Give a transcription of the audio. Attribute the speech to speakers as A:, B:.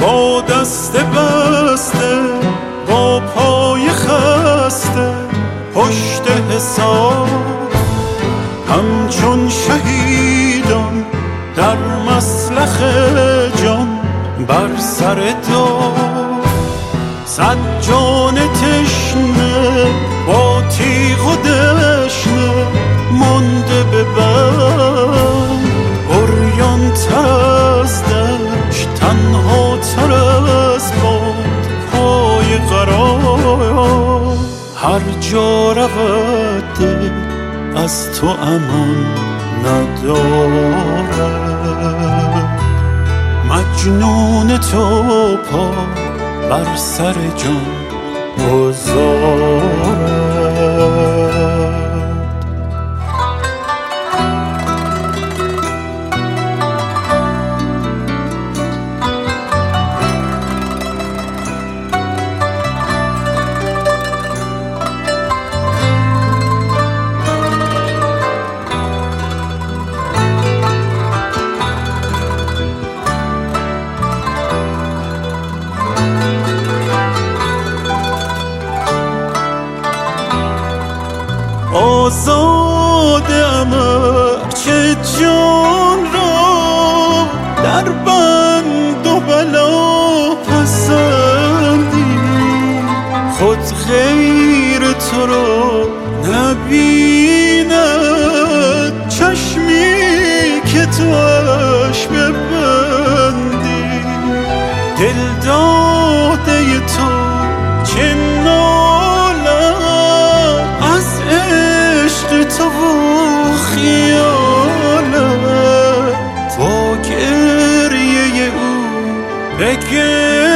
A: با دست بسته با پای خسته پشت حساب، همچون شهیدان در مسلخ جان بر سر دار. صد جان تشنه با تیغ و دشنه مانده به بند، عریان تر از دشت تنها تر از باد پای قرار. هر جا رود دل از تو امان ندارد، مجنون تو پا بر سر جان گذارد. آزادم چه جان را در بند و بلا پسندی، خود غیر تو را نبیند چشمی که توش ببندی. دل داده تو چه تو و خیالت با گریه او بگه